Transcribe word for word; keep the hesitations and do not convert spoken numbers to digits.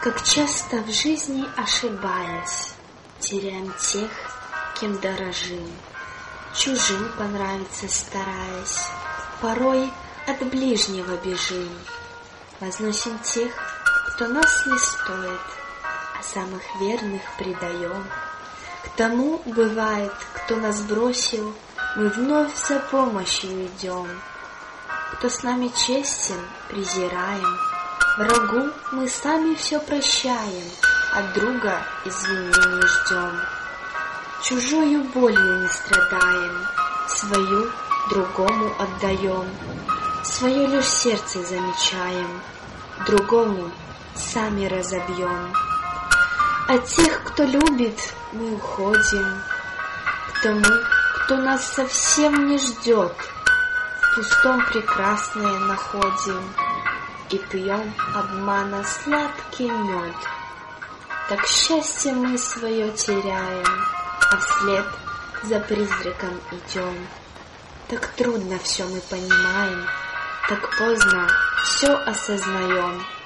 Как часто в жизни, ошибаясь, теряем тех, кем дорожим, чужим понравиться стараясь, порой от ближнего бежим. Возносим тех, кто нас не стоит, а самых верных предаем. К тому, бывает, кто нас бросил, мы вновь за помощью идем. Кто с нами честен, презираем, врагу мы сами все прощаем, от друга извинений ждем. Чужою болью не страдаем, свою другому отдаем, свое лишь сердце замечаем, другому сами разобьем. От тех, кто любит, мы уходим, к тому, кто нас совсем не ждет, в пустом прекрасное находим и пьем обмана сладкий мед. Так счастье мы свое теряем, а вслед за призраком идем. Так трудно все мы понимаем, так поздно все осознаем.